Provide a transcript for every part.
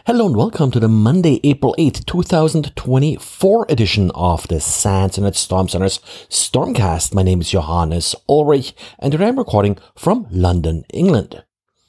Hello and welcome to the Monday, April 8th, 2024 edition of the SANS Internet Storm Center's Stormcast. My name is Johannes Ulrich and today I'm recording from London, England.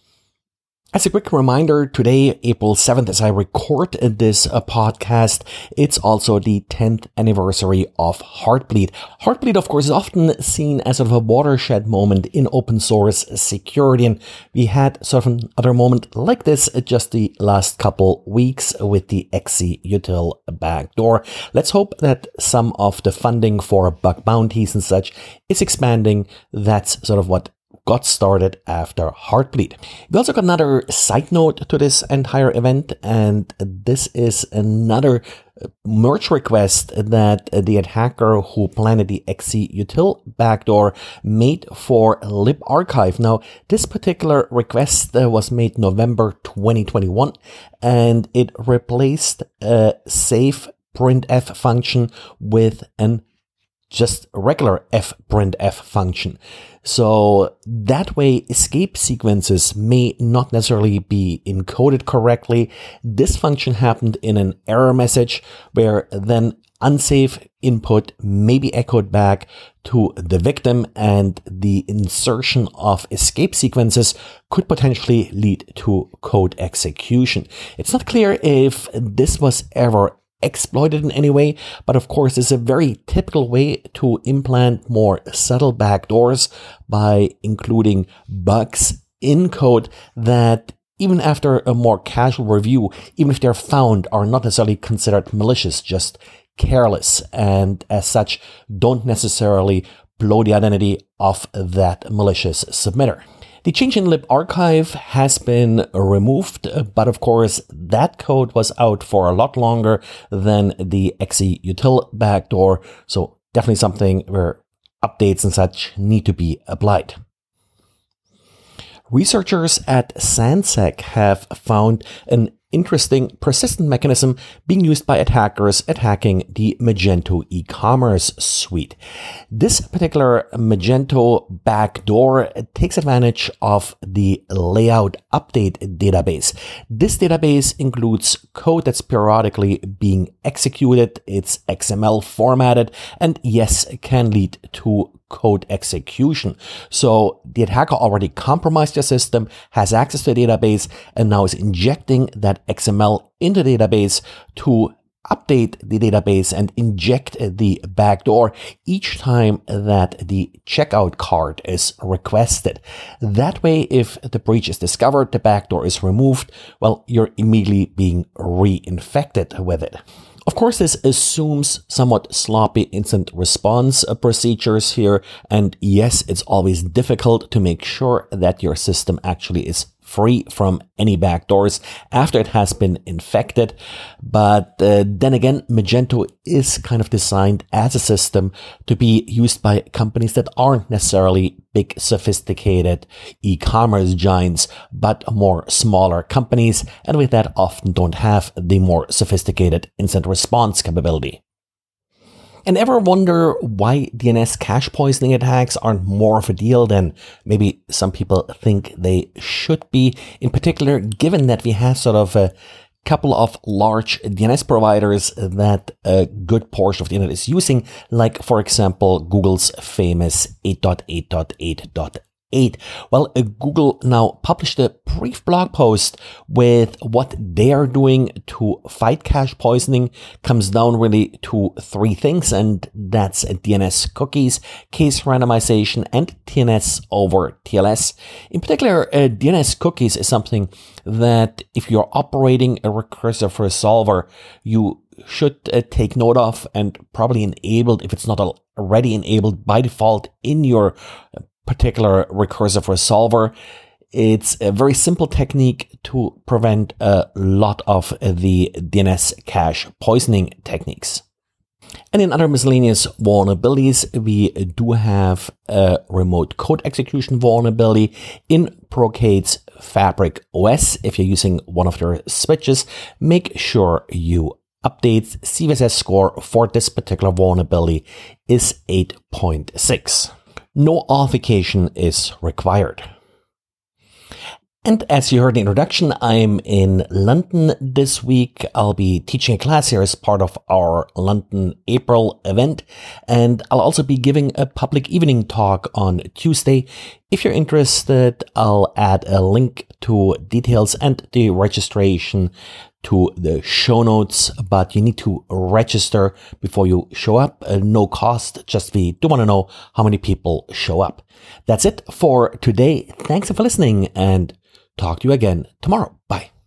As a quick reminder, today, April 7th, as I record this podcast, it's also the 10th anniversary of Heartbleed. Heartbleed, of course, is often seen as sort of a watershed moment in open source security, and we had sort of another moment like this just the last couple weeks with the XCUtil backdoor. Let's hope that some of the funding for bug bounties and such is expanding. That's sort of what got started after Heartbleed. We also got another side note to this entire event, and this is another merge request that the attacker who planted the XCUtil backdoor made for libarchive. Now, this particular request was made November 2021, and it replaced a safe printf function with an just regular fprintf function. So that way escape sequences may not necessarily be encoded correctly. This function happened in an error message where then unsafe input may be echoed back to the victim, and the insertion of escape sequences could potentially lead to code execution. It's not clear if this was ever exploited in any way, but of course it's a very typical way to implant more subtle backdoors by including bugs in code that even after a more casual review, even if they're found, are not necessarily considered malicious, just careless, and as such don't necessarily blow the identity of that malicious submitter. The change in libarchive has been removed, but of course that code was out for a lot longer than the XCUtil backdoor, so definitely something where updates and such need to be applied. Researchers at SANSEC have found an interesting persistent mechanism being used by attackers attacking the Magento e-commerce suite. This particular Magento backdoor takes advantage of the layout update database. This database includes code that's periodically being executed, it's XML formatted, and yes, can lead to code execution. So the attacker already compromised your system, has access to the database, and now is injecting that XML into the database to update the database and inject the backdoor each time that the checkout card is requested. That way, if the breach is discovered, the backdoor is removed, well, you're immediately being reinfected with it. Of course, this assumes somewhat sloppy instant response procedures here, and yes, it's always difficult to make sure that your system actually is free from any backdoors after it has been infected. But then again, Magento is kind of designed as a system to be used by companies that aren't necessarily big, sophisticated e-commerce giants, but more smaller companies, and with that often don't have the more sophisticated instant response capability. And ever wonder why DNS cache poisoning attacks aren't more of a deal than maybe some people think they should be? In particular, given that we have sort of a couple of large DNS providers that a good portion of the internet is using, like, for example, Google's famous 8.8.8.8. Well, Google now published a brief blog post with what they are doing to fight cache poisoning. Comes down really to three things, and that's DNS cookies, case randomization, and TNS over TLS. In particular, DNS cookies is something that if you're operating a recursive resolver, you should take note of and probably enabled, if it's not already enabled by default in your particular recursive resolver. It's a very simple technique to prevent a lot of the DNS cache poisoning techniques. And in other miscellaneous vulnerabilities, we do have a remote code execution vulnerability in Procade's Fabric OS. If you're using one of their switches, make sure you update CVSS score for this particular vulnerability is 8.6. No authentication is required. And as you heard in the introduction, I'm in London this week. I'll be teaching a class here as part of our London April event. And I'll also be giving a public evening talk on Tuesday. If you're interested, I'll add a link to details and the registration to the show notes, but you need to register before you show up. No cost, just we do want to know how many people show up. That's it for today. Thanks for listening and talk to you again tomorrow. Bye.